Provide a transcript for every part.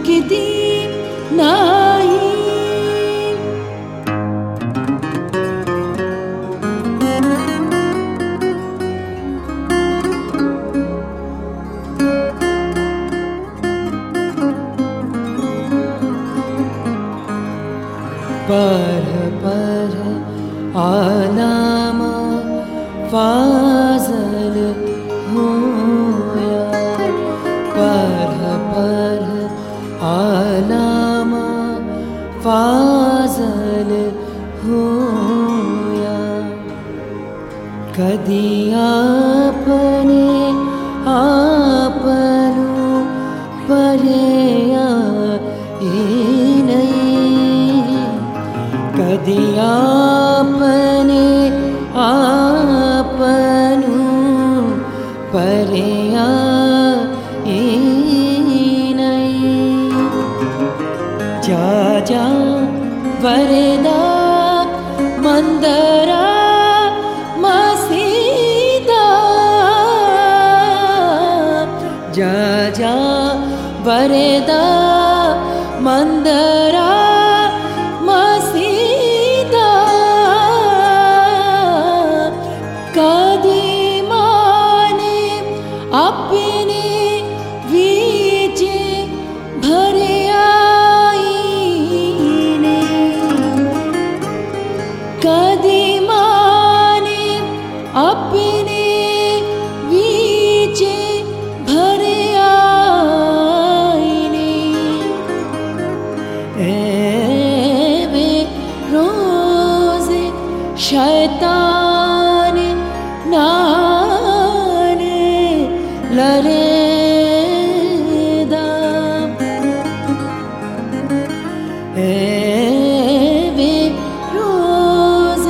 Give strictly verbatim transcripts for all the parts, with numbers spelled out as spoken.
मुक्ति नाही। पर पर आलामा फाजल होया, पर पर आलामा फाजल होया। कदी आपने आपनु परया कदी आपने आपनु परया नहीं। जा जा वरदा मंदरा मसीदा, जा जा वरदा मंदरा अपने बीच भरया ने, कदी माने अपने बीच भरया ने। एवे रोज शैतान ना लरेदा, एवे रोज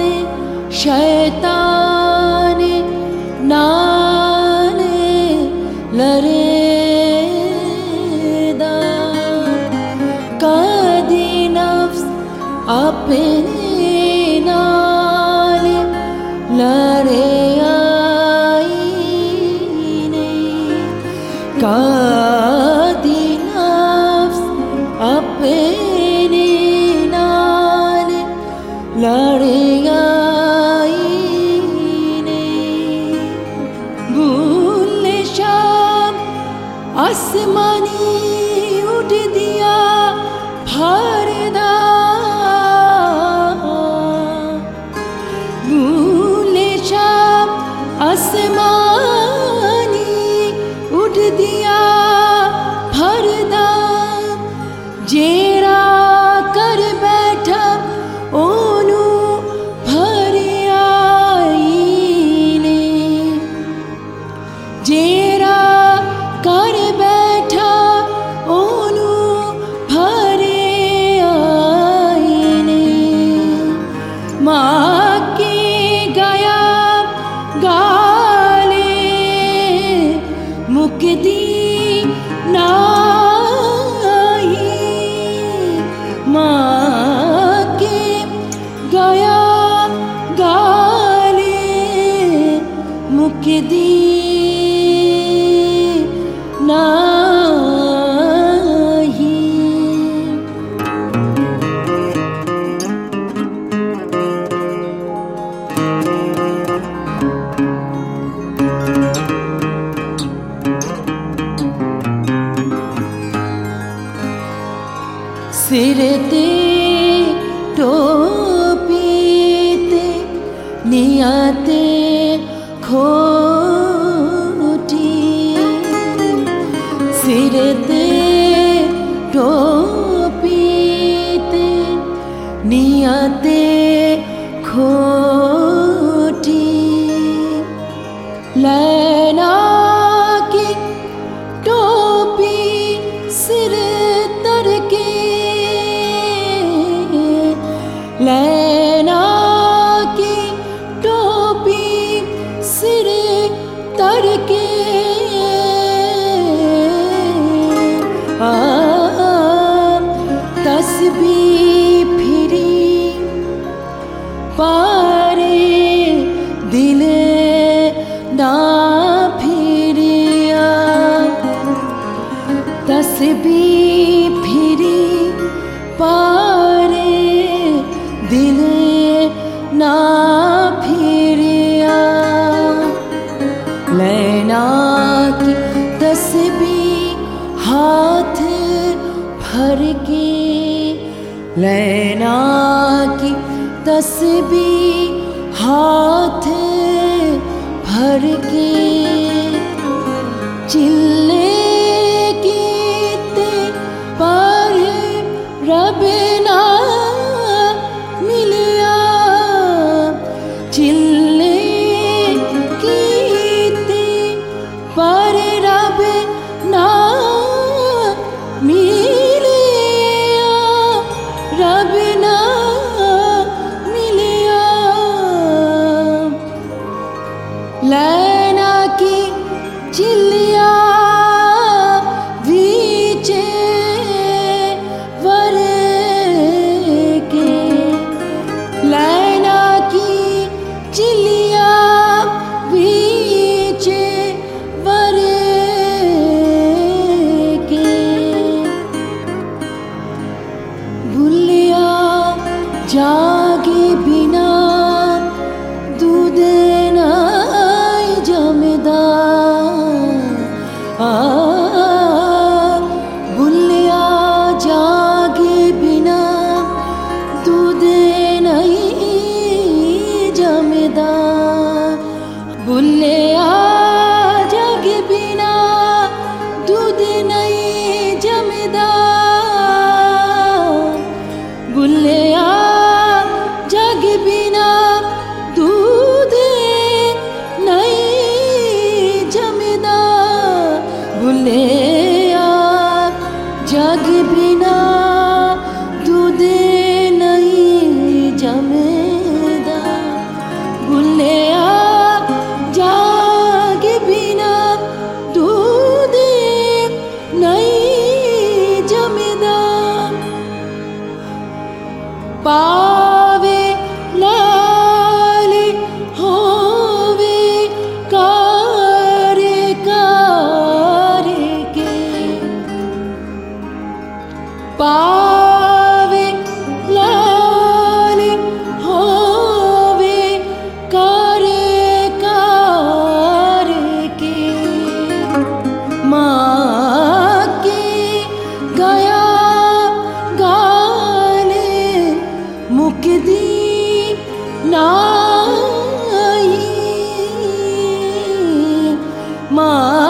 शैतान नान लरेदा। कदी नफ्स अपने नाल लरे कदी नफ्स अपने नाल लड़या नहीं। भूल शाम आसमानी उठ दिया फरदा, भूल शाम आसमानी उठ दिया फरदा। जेरा कर बैठा ओनू भरिया ने, जेरा कर बैठा ओनू भरिया ने। माँ के गया गाले मुक्ति नाही, माँ के गया गाले मुक्ति नाही। सिर ते टोपी ते नियते खोटी, सिर ते टोपी ते नियते खोटी। लैला की टोपी सिर तर के, लैला की टोपी सिर तर के। तस्बीह फिरी पारे दिल ना फिरिया, तस्बीह के लैना की तस्बीह हाथ भर के चिल्ले कीते पर रब ना मिलिया चिल्ले कीते पर रब ना मिलिया रब ना मिलिया लैना की चिल्लिया वीचे वर के लैना की चिल्लिया वीचे वर के भूलिया जागे बिना दूध नाई जमदा आ भूलिया जागे बिना दूध नहीं जमदा भूलिया जागे बिना दूध नहीं जमदा भूलिया जग बिना दूध नहीं जमदा भूलिया जग बिना दूध नहीं जमदा भूलिया जग बिना दूध नहीं जमदा पावे लाल होवे कार कार के पावे लाल होवे कार कार के माँ के गया गाले मुक्ति नाई माँ